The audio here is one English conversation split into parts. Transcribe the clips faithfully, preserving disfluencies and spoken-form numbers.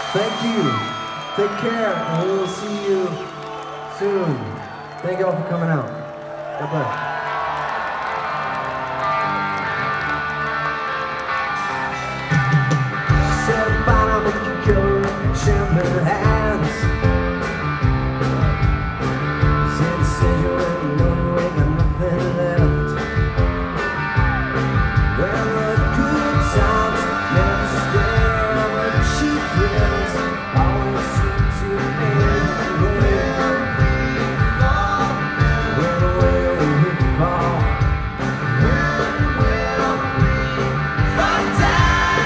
Thank you. Take care, and we will see you soon. Thank you all for coming out. God bless. Champagne hands. Said cigarette, no, you ain't got nothing left. Well, the good times never stay, but cheap thrills always seem to end the way we fall. When will we fall? When will we fall down?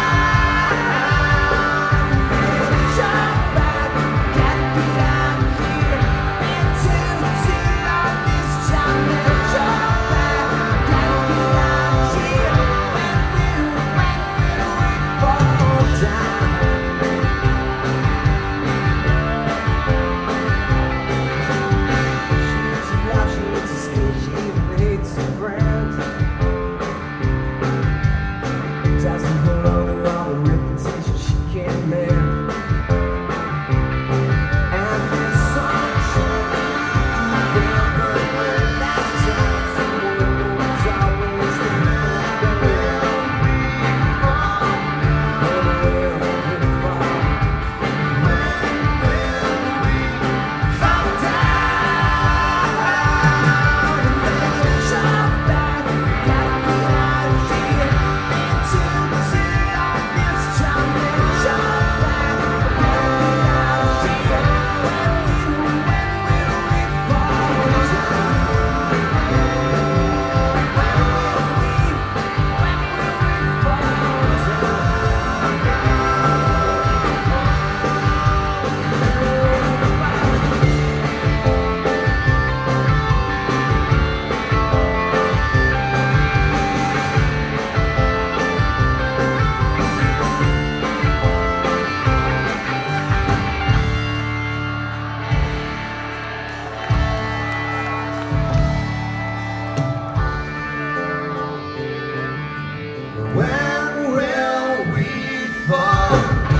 When will we fall?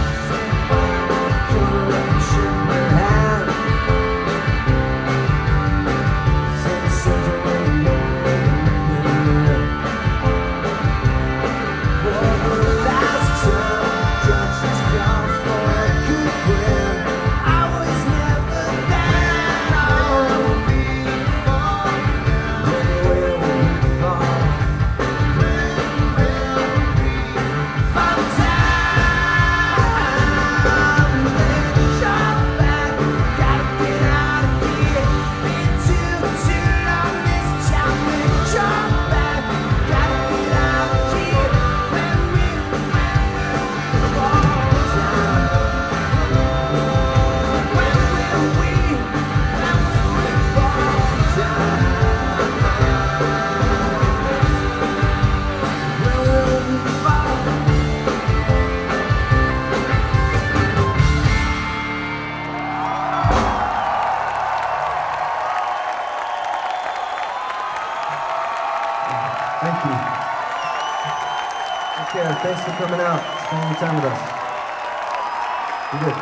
Thank you. Take care. Thanks for coming out, spending your time with us. Be good.